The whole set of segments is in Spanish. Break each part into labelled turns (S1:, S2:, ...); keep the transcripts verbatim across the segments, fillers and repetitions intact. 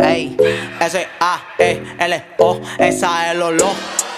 S1: ey. S A E L O, esa es el olor.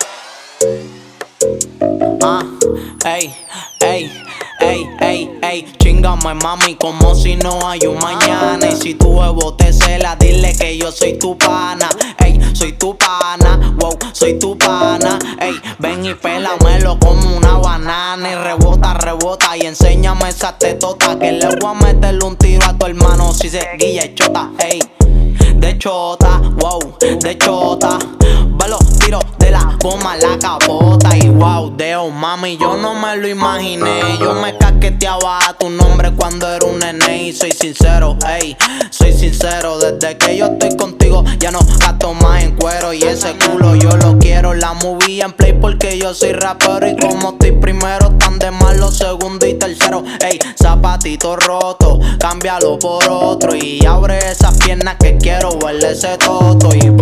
S1: Ah, ey, ey, ey, ey, ey. Chingame, mami, como si no hay un mañana. Y si tu huevo te cela, dile que yo soy tu pana. Ey, soy tu pana, wow, soy tu pana. Ey, ven y pélamelo como una banana. Y rebota, rebota y enséñame esa tetota. Que le voy a meterle un tiro a tu hermano si se guilla chota. Ey, de chota, wow, de chota. Va los tiros de la goma, la capota. Y wow, deo, mami, yo no me lo imaginé. Yo me casqueteaba a tu nombre cuando era un nene. Y soy sincero, ey, soy sincero. Desde que yo estoy contigo ya no gasto más en cuero. Y ese culo yo lo quiero. La movie en play porque yo soy rapero. Y como estoy primero, tan de malo segundo y tercero. Ey, zapatito roto, cámbialo por otro. Y abre esas piernas que quiero verle ese toto. Y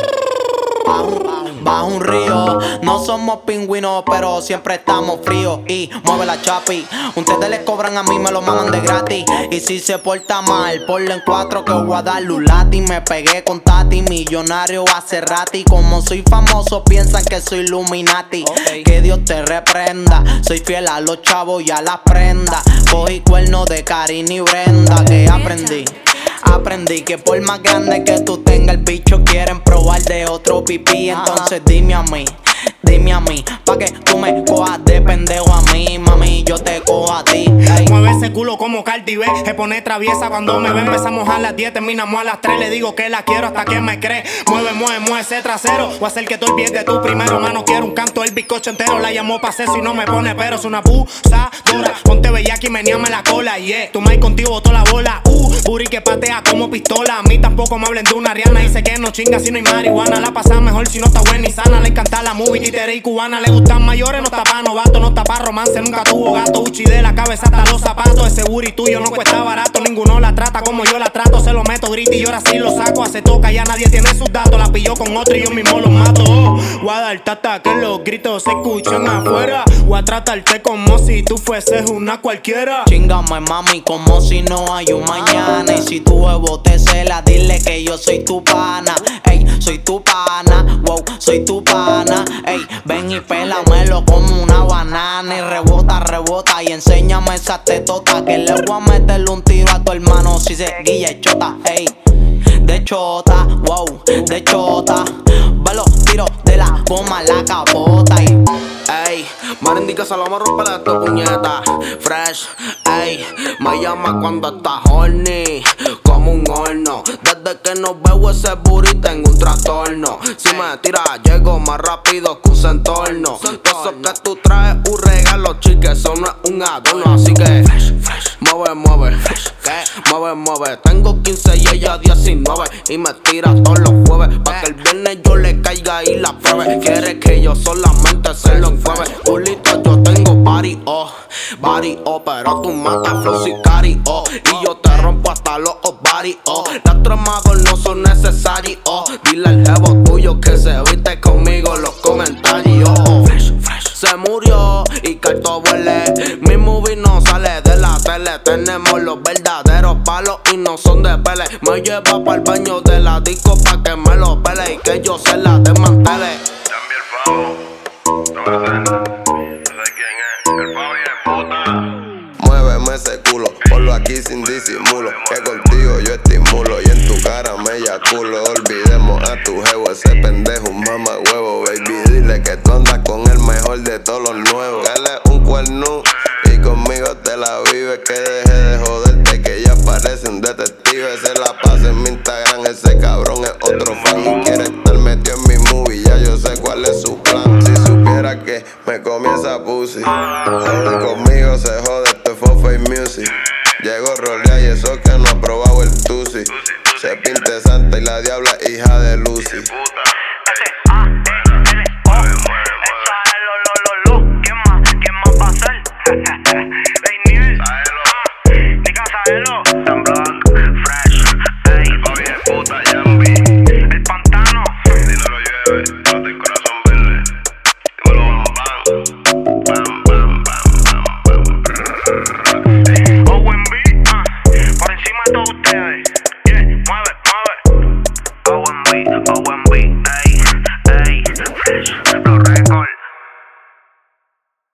S1: bajo un río, no somos pingüinos, pero siempre estamos fríos. Y mueve la chapi, ustedes le cobran, a mí me lo maman de gratis. Y si se porta mal, ponle en cuatro que voy a darle un lati. Me pegué con Tati, millonario hace rati. Como soy famoso, piensan que soy Illuminati. Okay. Que Dios te reprenda, soy fiel a los chavos y a las prendas. Cogí cuernos de Karina y Brenda, que aprendí. Aprendí que por más grande que tú tengas, el bicho quieren probar de otro pipí. Entonces dime a mí, dime a mí, pa' que tú me cojas de pendejo a mí, mami, yo te cojo a ti. Ey.
S2: Mueve ese culo como Cardi B, se pone traviesa cuando me ve. Empezamos a las diez, terminamos a las tres. Le digo que la quiero hasta que me cree. Mueve, mueve, mueve ese trasero. Voy a hacer que tú olvides de tu primero. Mano, quiero un canto del bizcocho entero. La llamó pa' sexo y no me pone pero. Es una abusadora. Ponte bellaca y meneame la cola, yeah. Tu maíz contigo botó la bola. Uh, booty que patea como pistola. A mí tampoco me hablen de una Rihanna. Dice que no chinga si no hay marihuana. La pasa mejor si no está buena y sana. Le encanta la movie, títere y cubana. Le gustan mayores, no está pa' novato, no está pa' romance. Nunca tuvo gato, Uchi de la cabeza hasta los zapatos. Ese booty tuyo no cuesta barato. Ninguno la trata como yo la trato. Se lo meto, grito y ahora sí lo saco. Hace toca, ya nadie tiene sus datos. La pilló con otro y yo mismo los mato. Oh, voy a dar tata que los gritos se escuchan afuera. Voy a tratarte como si tú fueses una cualquiera.
S1: Chingame, mami, como si no hay un mañana. Y si tu huevo te cela, dile que yo soy tu pana. Ey, soy tu pana, wow, soy tu pana. Ey, ven y pélamelo como una banana. Y rebota, rebota y enséñame esa tetota. Que le voy a meterle un tiro a tu hermano si se guilla chota. Ey, de chota, wow, de chota. Va los tiros de la goma, la capota. Y
S3: ey, Marindica se lo vamos a romper a esta puñeta. Fresh, ey, me llama cuando está horny, como un horno. Desde que no veo ese booty tengo un trastorno. Si me tiras llego más rápido que un centorno. Eso que tú traes un regalo, chique, eso no es un adorno. Así que mueve, mueve, mueve, mueve. Tengo quince y ella diecinueve. Y me tira todos los jueves, pa' que el viernes yo le caiga y la pruebe. Quiere que yo solamente se lo enjueve. Culito, yo tengo body, oh, body, oh. Pero tú matas flow sicario, oh. Y yo te rompo hasta los ovarios, oh. Las tramados no son necesarios, oh. Dile al jevo tuyo que se viste conmigo los comentarios, oh. Se murió y carto huele. Mi movie no sale de la tele. Tenemos los verdaderos palos y no son de pele. Me lleva pa'l baño de la disco pa' que me lo pele y que yo se la desmantele.
S4: Cambia el pavo, no va a ser. No sé quién es, el pavo y el puta.
S5: Muéveme ese culo, ponlo aquí sin disimulo. Que contigo yo estimulo y en tu cara me eyaculo. Olvidemos a tu jevo, ese pendejo un mamá huevo. Baby, dile que tú andas con el mejor de todos los nuevos. Él es un cuerno y conmigo te la vives. Que deje de joderte, que ya parece un detective. Se la pasa en mi Instagram, ese cabrón es otro fan. Y quiere estar metido en mi movie, ya yo sé cuál es su plan. Si supiera que me comí esa pussy, y conmigo se jode, esto es Fofa y Music. Llegó Rolea y eso que no ha probado el Tusi. Se pinte Santa y la diabla hija de Lucy.
S4: O M B, ey, ey, fresh.